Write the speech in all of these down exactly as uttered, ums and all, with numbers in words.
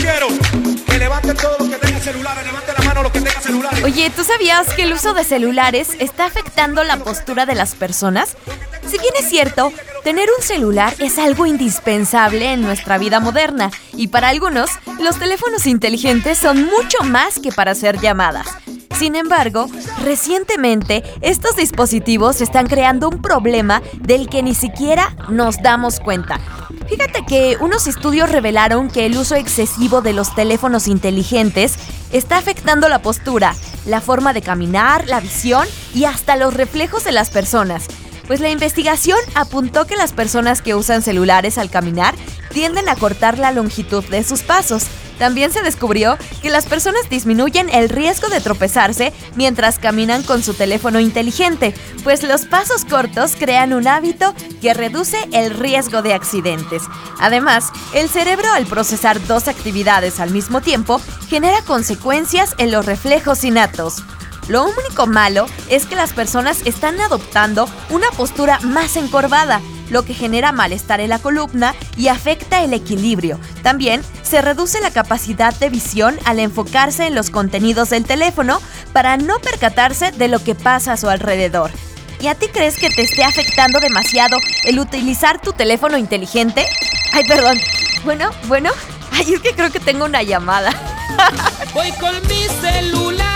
quiero que levanten todos los que tengan celulares, levanten la mano los que tengan celulares. Oye, ¿tú sabías que el uso de celulares está afectando la postura de las personas? Si bien es cierto, tener un celular es algo indispensable en nuestra vida moderna y para algunos, los teléfonos inteligentes son mucho más que para hacer llamadas. Sin embargo, recientemente estos dispositivos están creando un problema del que ni siquiera nos damos cuenta. Fíjate que unos estudios revelaron que el uso excesivo de los teléfonos inteligentes está afectando la postura, la forma de caminar, la visión y hasta los reflejos de las personas. Pues la investigación apuntó que las personas que usan celulares al caminar tienden a cortar la longitud de sus pasos. También se descubrió que las personas disminuyen el riesgo de tropezarse mientras caminan con su teléfono inteligente, pues los pasos cortos crean un hábito que reduce el riesgo de accidentes. Además, el cerebro al procesar dos actividades al mismo tiempo genera consecuencias en los reflejos innatos. Lo único malo es que las personas están adoptando una postura más encorvada, lo que genera malestar en la columna y afecta el equilibrio. También se reduce la capacidad de visión al enfocarse en los contenidos del teléfono para no percatarse de lo que pasa a su alrededor. ¿Y a ti crees que te esté afectando demasiado el utilizar tu teléfono inteligente? Ay, perdón. Bueno, bueno. Ay, es que creo que tengo una llamada. Voy con mi celular.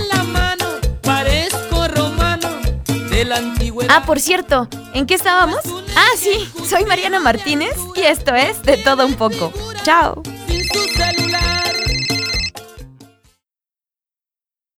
Ah, por cierto, ¿en qué estábamos? Ah, sí, soy Mariana Martínez y esto es De Todo Un Poco. Chao.